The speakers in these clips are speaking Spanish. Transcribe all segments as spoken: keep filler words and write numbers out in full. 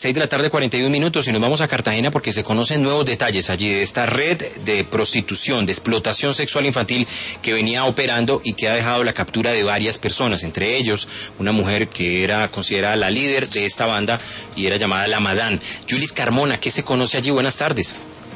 Seis de la tarde, cuarenta y un minutos, y nos vamos a Cartagena porque se conocen nuevos detalles allí de esta red de prostitución, de explotación sexual infantil que venía operando y que ha dejado la captura de varias personas, entre ellos una mujer que era considerada la líder de esta banda y era llamada La Madán. Yulis Carmona, ¿qué se conoce allí? Buenas tardes.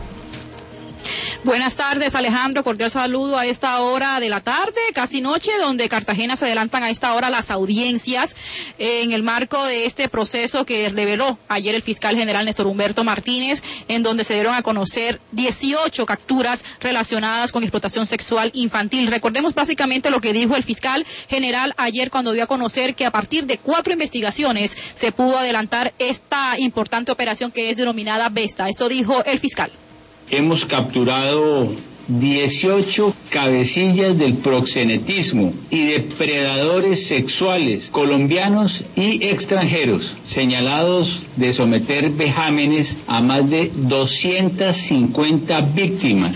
Buenas tardes, Alejandro, cordial saludo a esta hora de la tarde, casi noche, donde Cartagena se adelantan a esta hora las audiencias en el marco de este proceso que reveló ayer el fiscal general Néstor Humberto Martínez, en donde se dieron a conocer dieciocho capturas relacionadas con explotación sexual infantil. Recordemos básicamente lo que dijo el fiscal general ayer cuando dio a conocer que a partir de cuatro investigaciones se pudo adelantar esta importante operación que es denominada Vesta. Esto dijo el fiscal. Hemos capturado dieciocho cabecillas del proxenetismo y depredadores sexuales colombianos y extranjeros, señalados de someter vejámenes a más de doscientas cincuenta víctimas.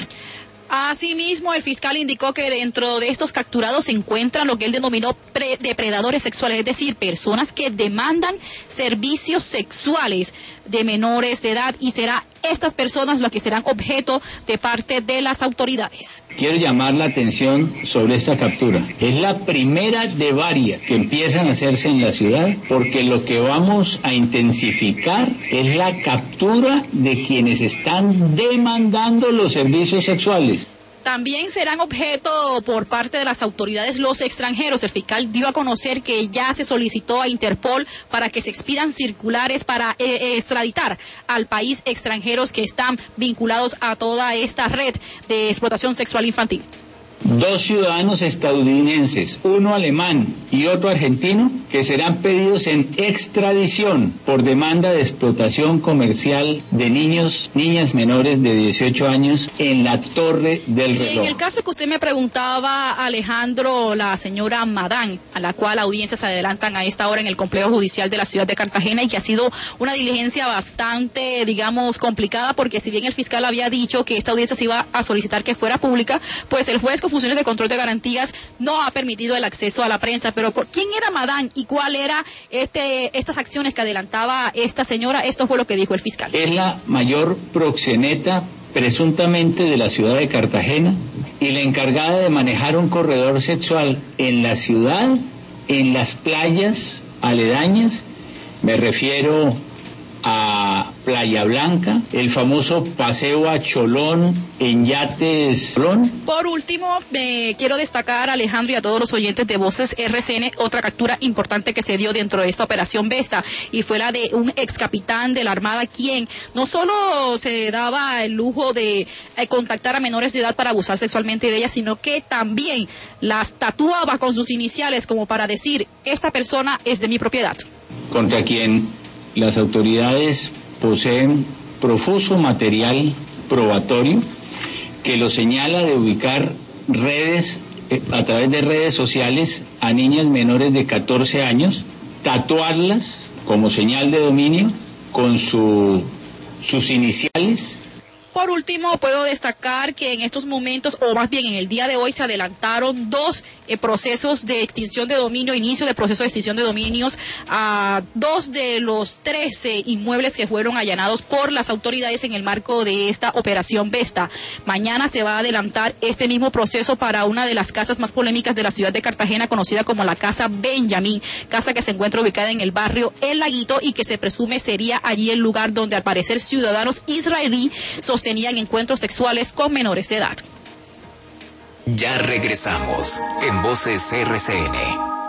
Asimismo, el fiscal indicó que dentro de estos capturados se encuentran lo que él denominó depredadores sexuales, es decir, personas que demandan servicios sexuales de menores de edad, y será estas personas las que serán objeto de parte de las autoridades. Quiero llamar la atención sobre esta captura. Es la primera de varias que empiezan a hacerse en la ciudad, porque lo que vamos a intensificar es la captura de quienes están demandando los servicios sexuales. También serán objeto por parte de las autoridades los extranjeros. El fiscal dio a conocer que ya se solicitó a Interpol para que se expidan circulares para eh, extraditar al país extranjeros que están vinculados a toda esta red de explotación sexual infantil. Dos ciudadanos estadounidenses, uno alemán y otro argentino, que serán pedidos en extradición por demanda de explotación comercial de niños, niñas menores de dieciocho años en la Torre del Reloj. Y en el caso que usted me preguntaba, Alejandro, la señora Madán, a la cual audiencias se adelantan a esta hora en el complejo judicial de la ciudad de Cartagena, y que ha sido una diligencia bastante, digamos, complicada, porque si bien el fiscal había dicho que esta audiencia se iba a solicitar que fuera pública, pues el juez con funciones de control de garantías no ha permitido el acceso a la prensa. Pero ¿quién era Madán y cuál era este estas acciones que adelantaba esta señora? Esto fue lo que dijo el fiscal. Es la mayor proxeneta presuntamente de la ciudad de Cartagena y la encargada de manejar un corredor sexual en la ciudad, en las playas aledañas. Me refiero a Playa Blanca, el famoso paseo a Cholón en yates Cholón. Por último, eh, quiero destacar, Alejandro, y a todos los oyentes de Voces R C N, otra captura importante que se dio dentro de esta operación Vesta, y fue la de un ex capitán de la Armada, quien no solo se daba el lujo de eh, contactar a menores de edad para abusar sexualmente de ellas, sino que también las tatuaba con sus iniciales como para decir, esta persona es de mi propiedad. Contra quien las autoridades poseen profuso material probatorio que lo señala de ubicar redes, eh, a través de redes sociales, a niñas menores de catorce años, tatuarlas como señal de dominio con su, sus iniciales. Por último, puedo destacar que en estos momentos, o más bien en el día de hoy, se adelantaron dos eh, procesos de extinción de dominio, inicio de proceso de extinción de dominios a dos de los trece inmuebles que fueron allanados por las autoridades en el marco de esta operación Vesta. Mañana se va a adelantar este mismo proceso para una de las casas más polémicas de la ciudad de Cartagena, conocida como la Casa Benjamín, casa que se encuentra ubicada en el barrio El Laguito y que se presume sería allí el lugar donde al parecer ciudadanos israelíes sostenían encuentros sexuales con menores de edad. Ya regresamos en Voces R C N.